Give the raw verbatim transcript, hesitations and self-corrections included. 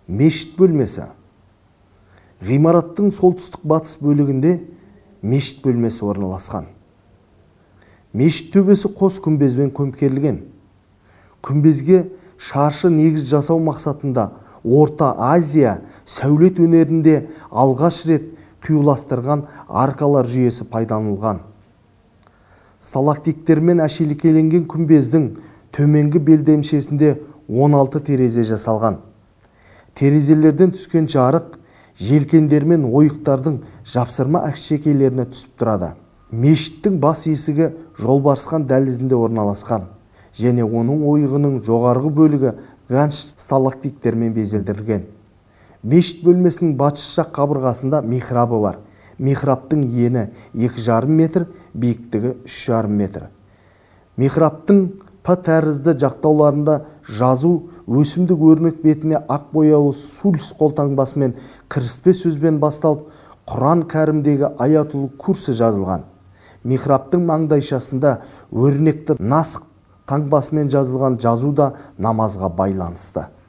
Мешіт бөлмесі. Ғимараттың солтүстік батыс бөлігінде мешіт бөлмесі орналасқан. Мешіт төбесі қос күмбезбен көмкерілген. Күмбезге шаршы негіз жасау мақсатында Орта Азия сәулет өнерінде алғаш рет қиюластырған аркалар жүйесі пайдаланылған. Сталактиктермен әшелікеленген күмбездің төменгі белдемшесінде он алты терезе жасалған. Терезелерден түскен жарық желкендер мен ойықтардың жапсырма әшекейлеріне түсіп тұрады. Мешіттің бас есігі жолбарысқан дәлізінде орналасқан және оның ойығының жоғарғы бөлігі ганш сталактиктермен безелдірілген. Мешіт бөлмесінің батыс жақ қабырғасында михрабы бар. Михрабтың ені екі жарым метр, биіктігі үш жарым метр. Михрабтың П тәрізді жақтауларында жазу, өсімдік өрнек бетіне ақ бояулы сульс қолтаңбасымен кіріспе сөзбен басталып, Құран кәрімдегі аятул курсы жазылған. Михрабтың маңдайшасында өрнекті насқ таңбасымен жазылған жазу да намазға байланысты.